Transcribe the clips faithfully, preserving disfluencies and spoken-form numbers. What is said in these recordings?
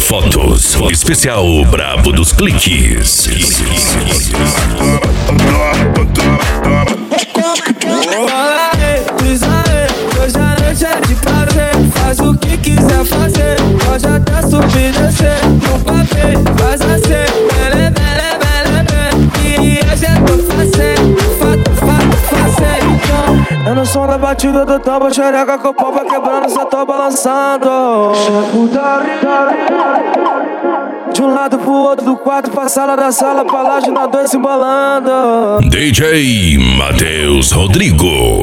fotos. Especial Brabo dos Cliques. Fala aí, diz aí, hoje a noite é de prazer. Faz o que quiser fazer, pode até subir e descer. No papel, faz assim, bele, bele, bele, bele. E hoje é tô fazendo, fato, fato, fazendo. Eu no som da batida do tambo, xereca com o pau vai quebrando, só tô balançando. De um lado pro outro do quarto, pra sala da sala, pra laje na dois se embolando. D J Matheus Rodrigo.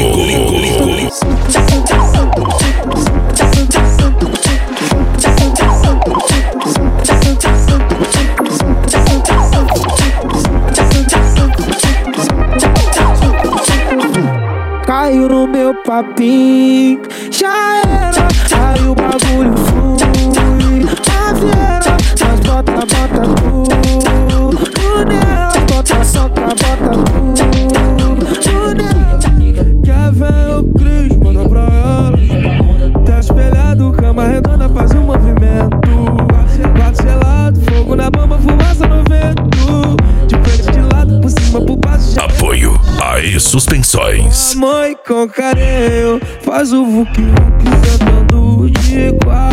Caiu no meu papinho, já era, aí o bagulho flui. Já vieram, mas bota, bota tudo, tudo nela, bota, solta, bota tudo, tudo nela. Quer ver o Cris, manda pra ela. Tá espelhado, cama redonda, faz um movimento. Quatro gelado, fogo na bamba, fumaça no vento. De frente, de lado, por cima, por baixo. Apoio Aê Suspensões. Mãe com carinho, faz o vuki vuki sentando de quatro.